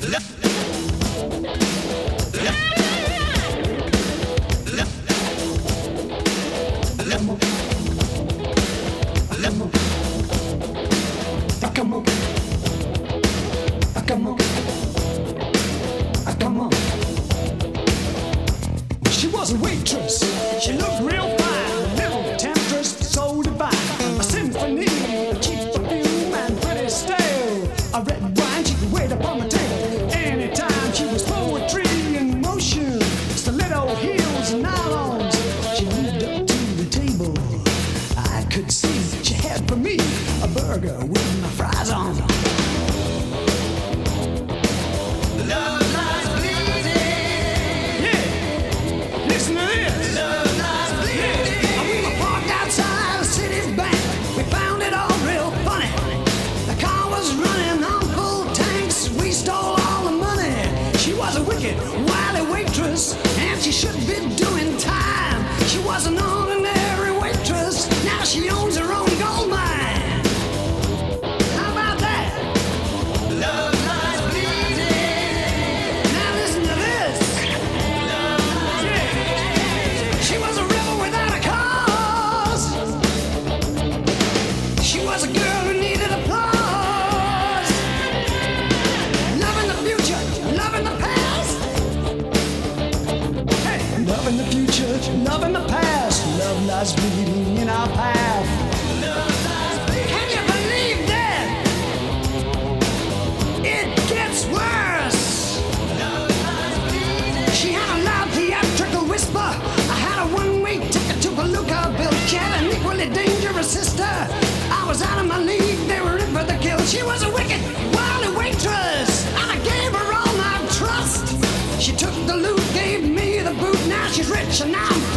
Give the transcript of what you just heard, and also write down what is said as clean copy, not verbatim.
She was a waitress. She looked real fine. A little temptress, so divine. A symphony, cheap perfume and pretty stale. A red wine she could wait upon the table. Anytime she was poetry in motion. Stiletto heels and nylons. She moved up to the table. I could see that she had for me a burger with my fries on. Wily waitress, and she should be doing time. She was an ordinary waitress, now she owns her own gold mine. How about that? Love lies bleeding. Now listen to this. Yeah. She was a rebel without a cause. She was a girl who needed applause. Loving the future, loving the past. Loving the future, loving the past. Love lies bleeding in our path. Can you believe that? It gets worse. She had a loud theatrical whisper. I had a one-way ticket to Palooka, Bill Cat, an equally dangerous sister. I was out of my league, they were in for the kill. She was a wicked, wily waitress, and I gave her all my trust. She took the loot, gave me the boot. Now she's rich and now I'm